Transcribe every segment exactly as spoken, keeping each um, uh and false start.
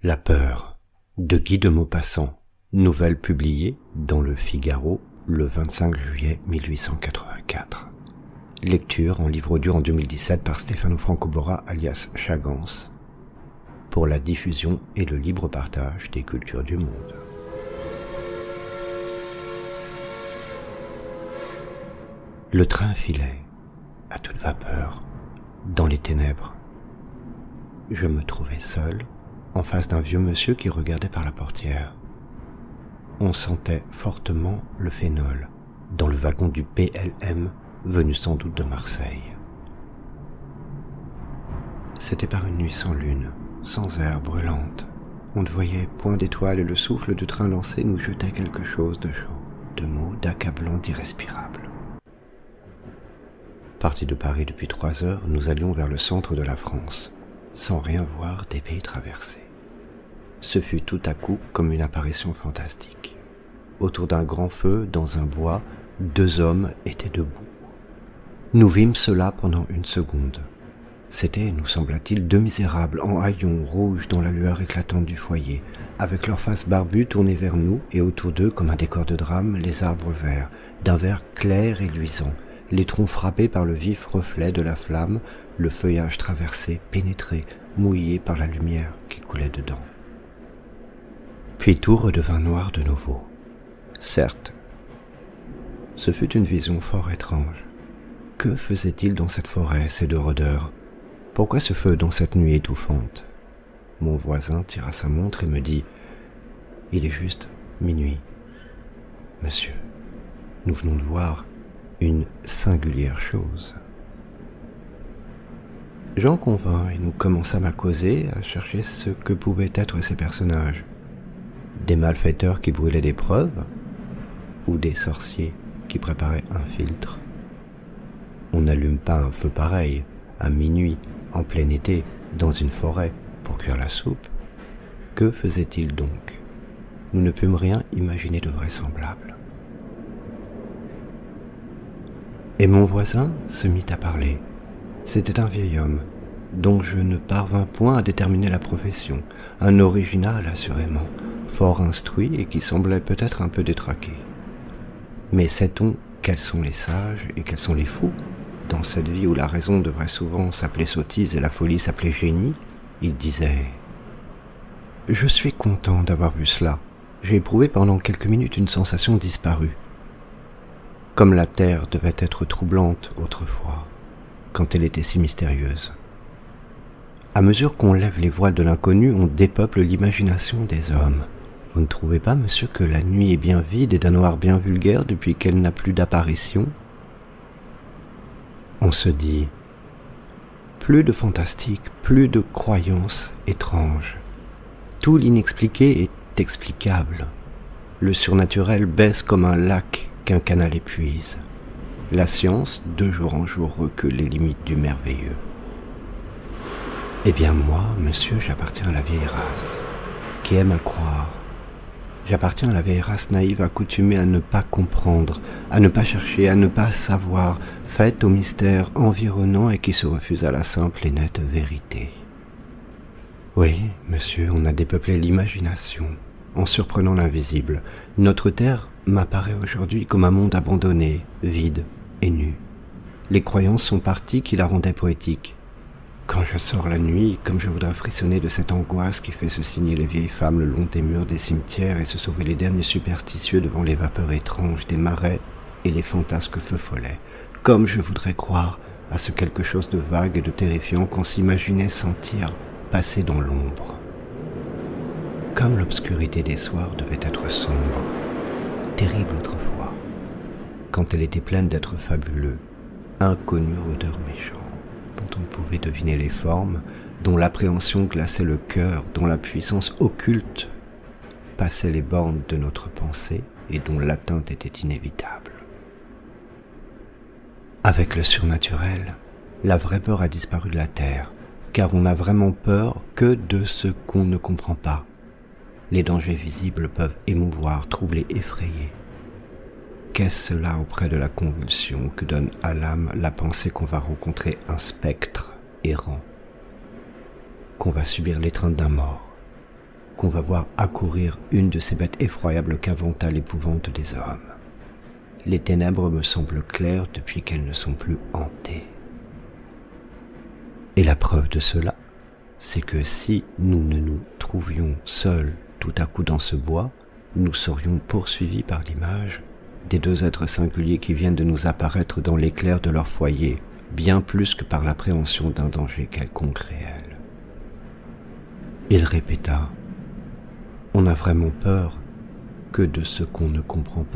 La peur de Guy de Maupassant, nouvelle publiée dans le Figaro le vingt-cinq juillet mille huit cent quatre-vingt-quatre. Lecture en livre audio en deux mille dix-sept par Stefano Francobora alias Chagance pour la diffusion et le libre partage des cultures du monde. Le train filait, à toute vapeur, dans les ténèbres. Je me trouvais seul, en face d'un vieux monsieur qui regardait par la portière. On sentait fortement le phénol dans le wagon du P L M venu sans doute de Marseille. C'était par une nuit sans lune, sans air brûlante. On ne voyait point d'étoiles et le souffle du train lancé nous jetait quelque chose de chaud, de mou, d'accablant, d'irrespirable. Partis de Paris depuis trois heures, nous allions vers le centre de la France, sans rien voir des pays traversés. Ce fut tout à coup comme une apparition fantastique. Autour d'un grand feu, dans un bois, deux hommes étaient debout. Nous vîmes cela pendant une seconde. C'étaient, nous sembla-t-il, deux misérables en haillons rouges dans la lueur éclatante du foyer, avec leurs faces barbues tournées vers nous et autour d'eux, comme un décor de drame, les arbres verts, d'un vert clair et luisant, les troncs frappés par le vif reflet de la flamme, le feuillage traversé, pénétré, mouillé par la lumière qui coulait dedans. Puis tout redevint noir de nouveau. Certes, ce fut une vision fort étrange. Que faisait-il dans cette forêt, ces deux rôdeurs? Pourquoi ce feu dans cette nuit étouffante? Mon voisin tira sa montre et me dit « Il est juste minuit. Monsieur, nous venons de voir une singulière chose. » J'en convins et nous commençâmes à causer, à chercher ce que pouvaient être ces personnages. Des malfaiteurs qui brûlaient des preuves ou des sorciers qui préparaient un filtre. On n'allume pas un feu pareil, à minuit, en plein été, dans une forêt, pour cuire la soupe. Que faisait-il donc? Nous ne pûmes rien imaginer de vraisemblable. Et mon voisin se mit à parler. C'était un vieil homme, dont je ne parvins point à déterminer la profession, un original assurément, fort instruit et qui semblait peut-être un peu détraqué. Mais sait-on quels sont les sages et quels sont les fous? Dans cette vie où la raison devrait souvent s'appeler sottise et la folie s'appeler génie, il disait « Je suis content d'avoir vu cela. J'ai éprouvé pendant quelques minutes une sensation disparue. Comme la terre devait être troublante autrefois, quand elle était si mystérieuse. À mesure qu'on lève les voiles de l'inconnu, on dépeuple l'imagination des hommes. Vous ne trouvez pas, monsieur, que la nuit est bien vide et d'un noir bien vulgaire depuis qu'elle n'a plus d'apparition? On se dit, plus de fantastique, plus de croyances étranges. Tout l'inexpliqué est explicable. Le surnaturel baisse comme un lac qu'un canal épuise. La science, de jour en jour, recule les limites du merveilleux. Eh bien moi, monsieur, j'appartiens à la vieille race, qui aime à croire. J'appartiens à la vieille race naïve accoutumée à ne pas comprendre, à ne pas chercher, à ne pas savoir, faite au mystère environnant et qui se refuse à la simple et nette vérité. Oui, monsieur, on a dépeuplé l'imagination, en surprenant l'invisible. Notre terre m'apparaît aujourd'hui comme un monde abandonné, vide et nu. Les croyances sont parties qui la rendaient poétique. Quand je sors la nuit, comme je voudrais frissonner de cette angoisse qui fait se signer les vieilles femmes le long des murs des cimetières et se sauver les derniers superstitieux devant les vapeurs étranges des marais et les fantasques feux follets, comme je voudrais croire à ce quelque chose de vague et de terrifiant qu'on s'imaginait sentir passer dans l'ombre. Comme l'obscurité des soirs devait être sombre, terrible autrefois, quand elle était pleine d'êtres fabuleux, inconnus rôdeurs méchants, dont on pouvait deviner les formes, dont l'appréhension glaçait le cœur, dont la puissance occulte passait les bornes de notre pensée et dont l'atteinte était inévitable. Avec le surnaturel, la vraie peur a disparu de la terre, car on n'a vraiment peur que de ce qu'on ne comprend pas. Les dangers visibles peuvent émouvoir, troubler, effrayer. Qu'est-ce cela auprès de la convulsion que donne à l'âme la pensée qu'on va rencontrer un spectre errant, qu'on va subir l'étreinte d'un mort, qu'on va voir accourir une de ces bêtes effroyables qu'inventa l'épouvante des hommes. Les ténèbres me semblent claires depuis qu'elles ne sont plus hantées. Et la preuve de cela, c'est que si nous ne nous trouvions seuls tout à coup dans ce bois, nous serions poursuivis par l'image des deux êtres singuliers qui viennent de nous apparaître dans l'éclair de leur foyer, bien plus que par l'appréhension d'un danger quelconque réel. Il répéta, « On n'a vraiment peur que de ce qu'on ne comprend pas. »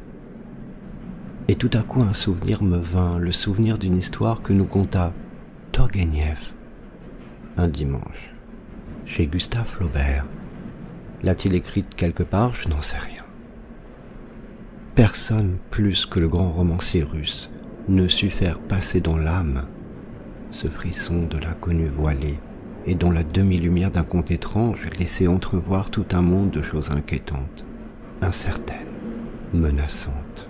Et tout à coup un souvenir me vint, le souvenir d'une histoire que nous conta Turguenieff un dimanche, chez Gustave Flaubert. L'a-t-il écrite quelque part? Je n'en sais rien. Personne plus que le grand romancier russe ne sut faire passer dans l'âme ce frisson de l'inconnu voilé et dont la demi-lumière d'un conte étrange laissait entrevoir tout un monde de choses inquiétantes, incertaines, menaçantes.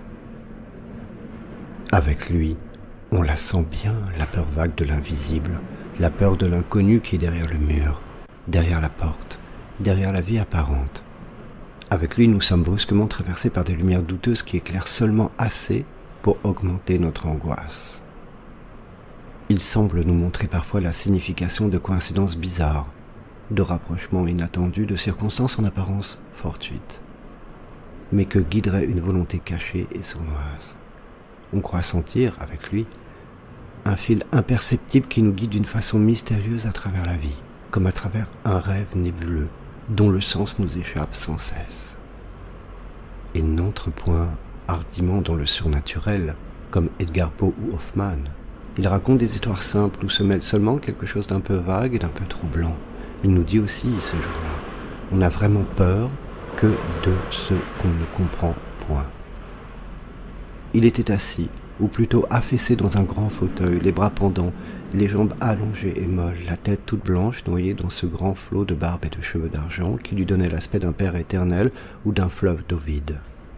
Avec lui, on la sent bien, la peur vague de l'invisible, la peur de l'inconnu qui est derrière le mur, derrière la porte, derrière la vie apparente. Avec lui, nous sommes brusquement traversés par des lumières douteuses qui éclairent seulement assez pour augmenter notre angoisse. Il semble nous montrer parfois la signification de coïncidences bizarres, de rapprochements inattendus, de circonstances en apparence fortuites, mais que guiderait une volonté cachée et sournoise. On croit sentir, avec lui, un fil imperceptible qui nous guide d'une façon mystérieuse à travers la vie, comme à travers un rêve nébuleux, dont le sens nous échappe sans cesse. Il n'entre point hardiment dans le surnaturel, comme Edgar Poe ou Hoffmann. Il raconte des histoires simples où se mêle seulement quelque chose d'un peu vague et d'un peu troublant. Il nous dit aussi, ce jour-là, on n'a vraiment peur que de ce qu'on ne comprend point. Il était assis, ou plutôt affaissé dans un grand fauteuil, les bras pendants, les jambes allongées et molles, la tête toute blanche noyée dans ce grand flot de barbe et de cheveux d'argent qui lui donnait l'aspect d'un père éternel ou d'un fleuve d'Ovide.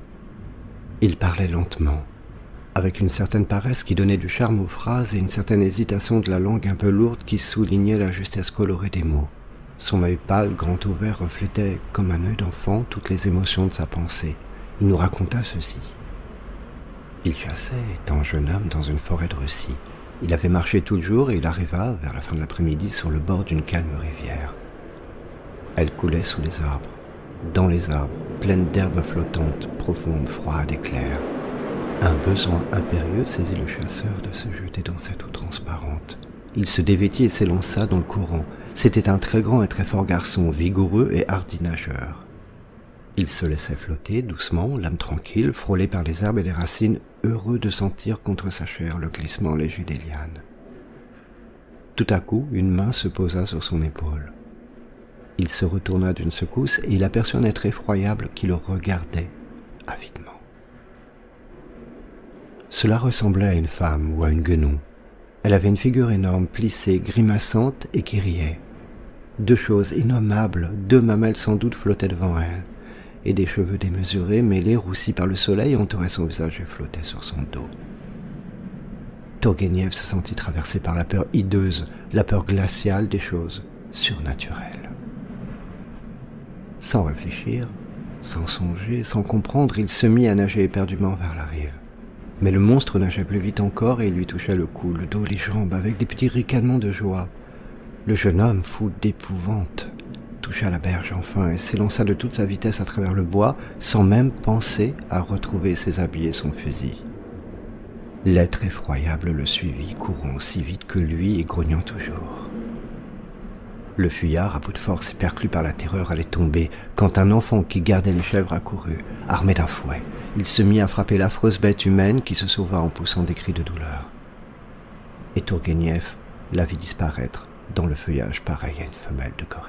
Il parlait lentement, avec une certaine paresse qui donnait du charme aux phrases et une certaine hésitation de la langue un peu lourde qui soulignait la justesse colorée des mots. Son œil pâle, grand ouvert, reflétait, comme un œil d'enfant, toutes les émotions de sa pensée. Il nous raconta ceci. Il chassait, étant jeune homme, dans une forêt de Russie. Il avait marché tout le jour et il arriva, vers la fin de l'après-midi, sur le bord d'une calme rivière. Elle coulait sous les arbres, dans les arbres, pleine d'herbes flottantes, profondes, froides et claires. Un besoin impérieux saisit le chasseur de se jeter dans cette eau transparente. Il se dévêtit et s'élança dans le courant. C'était un très grand et très fort garçon, vigoureux et hardi nageur. Il se laissait flotter doucement, l'âme tranquille, frôlé par les herbes et les racines, heureux de sentir contre sa chair le glissement léger des lianes. Tout à coup, une main se posa sur son épaule. Il se retourna d'une secousse et il aperçut un être effroyable qui le regardait avidement. Cela ressemblait à une femme ou à une guenon. Elle avait une figure énorme, plissée, grimaçante et qui riait. Deux choses innommables, deux mamelles sans doute flottaient devant elle, et des cheveux démesurés, mêlés, roussis par le soleil, entouraient son visage et flottaient sur son dos. Turguenieff se sentit traversé par la peur hideuse, la peur glaciale des choses surnaturelles. Sans réfléchir, sans songer, sans comprendre, il se mit à nager éperdument vers la rive. Mais le monstre nageait plus vite encore et il lui toucha le cou, le dos, les jambes, avec des petits ricanements de joie. Le jeune homme, fou d'épouvante, toucha la berge enfin et s'élança de toute sa vitesse à travers le bois, sans même penser à retrouver ses habits et son fusil. L'être effroyable le suivit, courant aussi vite que lui et grognant toujours. Le fuyard, à bout de force et perclus par la terreur, allait tomber, quand un enfant qui gardait les chèvres accourut, armé d'un fouet. Il se mit à frapper l'affreuse bête humaine qui se sauva en poussant des cris de douleur. Et Turguenieff la vit disparaître dans le feuillage pareil à une femelle de gorille.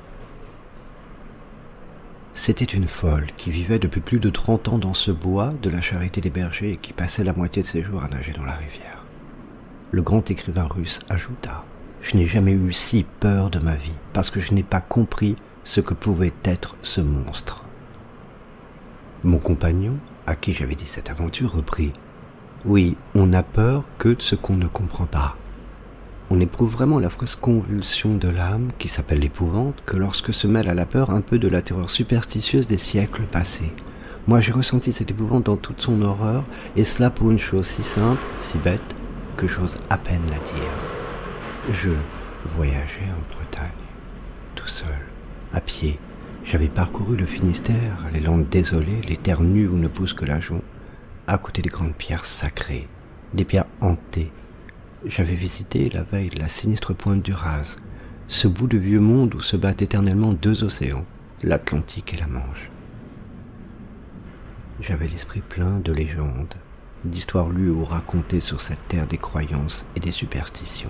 C'était une folle qui vivait depuis plus de trente ans dans ce bois de la Charité des Bergers et qui passait la moitié de ses jours à nager dans la rivière. Le grand écrivain russe ajouta « Je n'ai jamais eu si peur de ma vie, parce que je n'ai pas compris ce que pouvait être ce monstre. » Mon compagnon, à qui j'avais dit cette aventure, reprit « Oui, on n'a peur que de ce qu'on ne comprend pas. On éprouve vraiment l'affreuse convulsion de l'âme, qui s'appelle l'épouvante, que lorsque se mêle à la peur un peu de la terreur superstitieuse des siècles passés. Moi j'ai ressenti cette épouvante dans toute son horreur, et cela pour une chose si simple, si bête, que j'ose à peine la dire. Je voyageais en Bretagne, tout seul, à pied. J'avais parcouru le Finistère, les landes désolées, les terres nues où ne pousse que la jonc, à côté des grandes pierres sacrées, des pierres hantées. J'avais visité la veille la sinistre pointe du Raz, ce bout de vieux monde où se battent éternellement deux océans, l'Atlantique et la Manche. J'avais l'esprit plein de légendes, d'histoires lues ou racontées sur cette terre des croyances et des superstitions.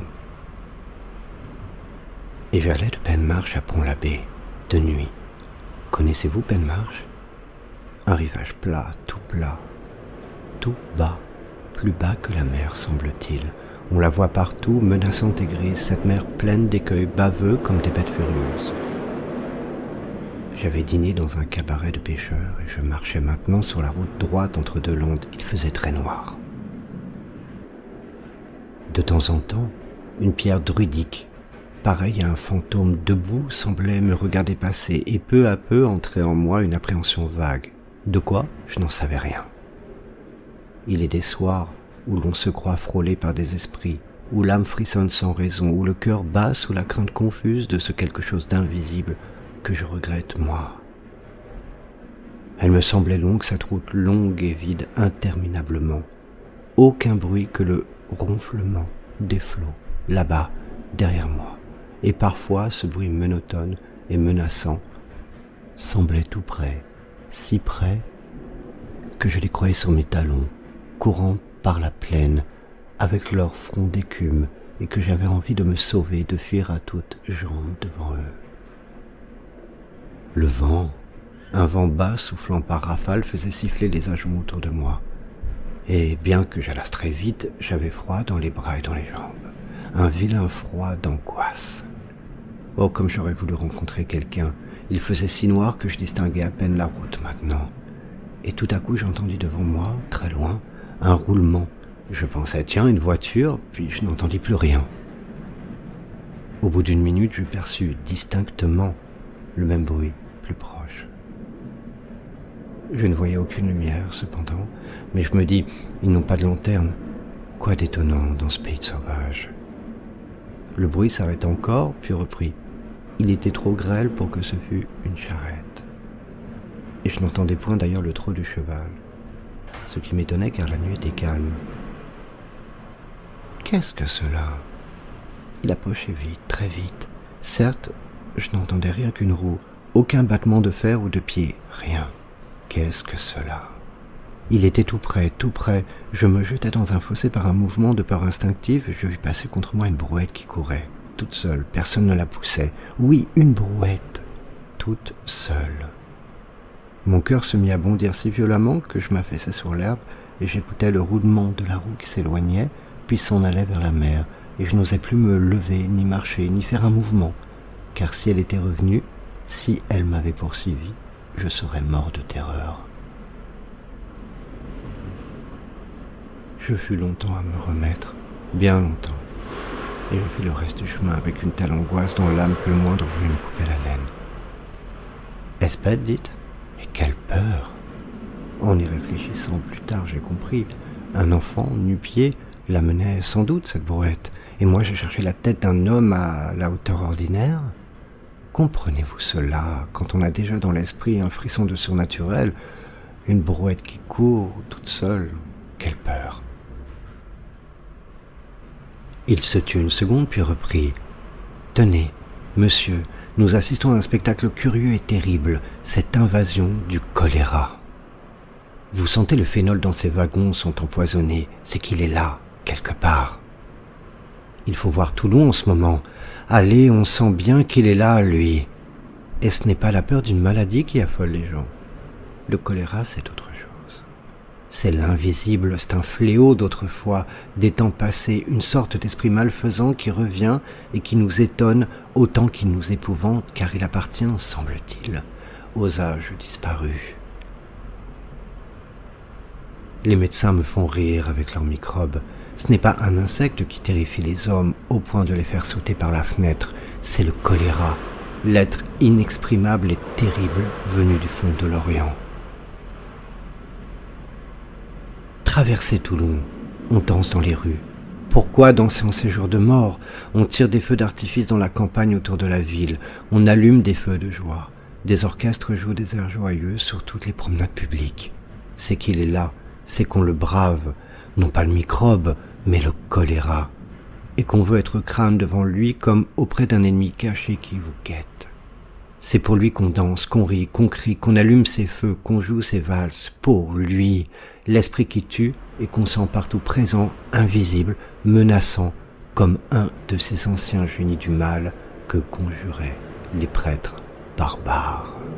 Et j'allais de Penmarch à Pont-l'Abbé, de nuit. Connaissez-vous Penmarch? Un rivage plat, tout plat, tout bas, plus bas que la mer, semble-t-il. On la voit partout, menaçante et grise, cette mer pleine d'écueils baveux comme des bêtes furieuses. J'avais dîné dans un cabaret de pêcheurs et je marchais maintenant sur la route droite entre deux landes. Il faisait très noir. De temps en temps, une pierre druidique, pareille à un fantôme debout, semblait me regarder passer et peu à peu entrait en moi une appréhension vague. De quoi? Je n'en savais rien. Il est des soirs où l'on se croit frôlé par des esprits, où l'âme frissonne sans raison, où le cœur bat sous la crainte confuse de ce quelque chose d'invisible que je regrette, moi. Elle me semblait longue, cette route longue et vide interminablement. Aucun bruit que le ronflement des flots, là-bas, derrière moi. Et parfois, ce bruit monotone et menaçant semblait tout près, si près que je les croyais sur mes talons, courant par la plaine, avec leur front d'écume, et que j'avais envie de me sauver, de fuir à toutes jambes devant eux. Le vent, un vent bas soufflant par rafales, faisait siffler les ajoncs autour de moi. Et bien que j'allasse très vite, j'avais froid dans les bras et dans les jambes. Un vilain froid d'angoisse. Oh, comme j'aurais voulu rencontrer quelqu'un. Il faisait si noir que je distinguais à peine la route maintenant. Et tout à coup, j'entendis devant moi, très loin, un roulement. Je pensais, tiens, une voiture, puis je n'entendis plus rien. Au bout d'une minute, je perçus distinctement le même bruit, plus proche. Je ne voyais aucune lumière, cependant, mais je me dis, ils n'ont pas de lanterne. Quoi d'étonnant dans ce pays de sauvages. Le bruit s'arrêta encore, puis reprit. Il était trop grêle pour que ce fût une charrette. Et je n'entendais point d'ailleurs le trot du cheval, ce qui m'étonnait car la nuit était calme. Qu'est-ce que cela? Il approchait vite, très vite. Certes, je n'entendais rien qu'une roue, aucun battement de fer ou de pied, rien. Qu'est-ce que cela? Il était tout près, tout près. Je me jetais dans un fossé par un mouvement de peur instinctive et je vis passer contre moi une brouette qui courait, toute seule, personne ne la poussait. Oui, une brouette, toute seule. Mon cœur se mit à bondir si violemment que je m'affaissais sur l'herbe et j'écoutais le roulement de la roue qui s'éloignait, puis s'en allait vers la mer, et je n'osais plus me lever, ni marcher, ni faire un mouvement, car si elle était revenue, si elle m'avait poursuivi, je serais mort de terreur. Je fus longtemps à me remettre, bien longtemps, et je fis le reste du chemin avec une telle angoisse dans l'âme que le moindre bruit me coupait la laine. Est-ce bête, dites? Mais quelle peur! En y réfléchissant plus tard, j'ai compris. Un enfant, nu-pied, l'amenait sans doute, cette brouette, et moi je cherchais la tête d'un homme à la hauteur ordinaire. Comprenez-vous cela, quand on a déjà dans l'esprit un frisson de surnaturel, une brouette qui court toute seule, quelle peur! Il se tut une seconde, puis reprit. « Tenez, monsieur, nous assistons à un spectacle curieux et terrible, cette invasion du choléra. Vous sentez le phénol dans ces wagons sont empoisonnés, c'est qu'il est là, quelque part. Il faut voir Toulon en ce moment. Allez, on sent bien qu'il est là, lui. Et ce n'est pas la peur d'une maladie qui affole les gens. Le choléra, c'est autre chose. C'est l'invisible, c'est un fléau d'autrefois, des temps passés, une sorte d'esprit malfaisant qui revient et qui nous étonne autant qu'il nous épouvante, car il appartient, semble-t-il, aux âges disparus. Les médecins me font rire avec leurs microbes. Ce n'est pas un insecte qui terrifie les hommes au point de les faire sauter par la fenêtre, c'est le choléra, l'être inexprimable et terrible venu du fond de l'Orient. Traverser Toulon, on danse dans les rues. Pourquoi danser en ces jours de mort? On tire des feux d'artifice dans la campagne autour de la ville, on allume des feux de joie. Des orchestres jouent des airs joyeux sur toutes les promenades publiques. C'est qu'il est là, c'est qu'on le brave, non pas le microbe, mais le choléra, et qu'on veut être crâne devant lui comme auprès d'un ennemi caché qui vous guette. C'est pour lui qu'on danse, qu'on rit, qu'on crie, qu'on allume ses feux, qu'on joue ses valses, pour lui, l'esprit qui tue et qu'on sent partout présent, invisible, menaçant, comme un de ces anciens génies du mal que conjuraient les prêtres barbares.